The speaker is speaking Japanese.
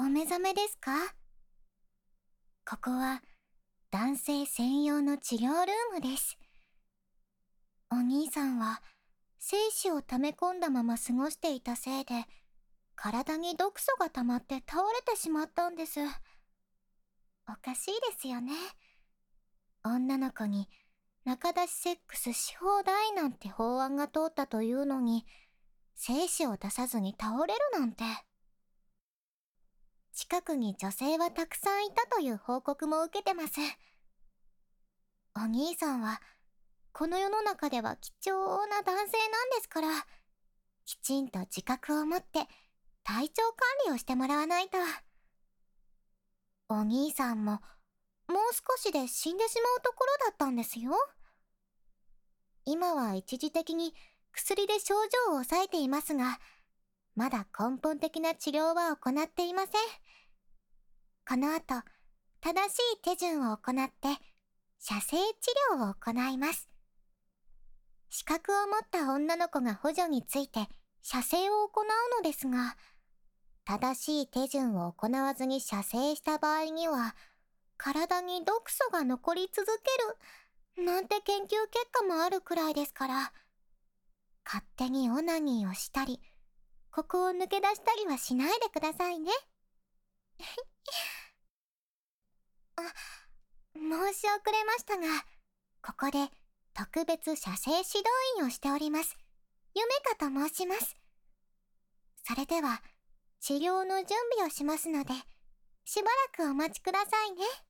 目覚めですか？ここは男性専用の治療ルームです。お兄さんは精子を溜め込んだまま過ごしていたせいで、体に毒素が溜まって倒れてしまったんです。おかしいですよね。女の子に中出しセックスし放題なんて法案が通ったというのに、精子を出さずに倒れるなんて。近くに女性はたくさんいたという報告も受けてます。お兄さんはこの世の中では貴重な男性なんですから、きちんと自覚を持って体調管理をしてもらわないと。お兄さんももう少しで死んでしまうところだったんですよ。今は一時的に薬で症状を抑えていますが、まだ根本的な治療は行っていません。この後、正しい手順を行って射精治療を行います。資格を持った女の子が補助について射精を行うのですが、正しい手順を行わずに射精した場合には、体に毒素が残り続けるなんて研究結果もあるくらいですから、勝手にオナニーをしたり、ここを抜け出したりはしないでくださいね。申し遅れましたが、ここで特別射精指導員をしております。ゆめかと申します。それでは、治療の準備をしますので、しばらくお待ちくださいね。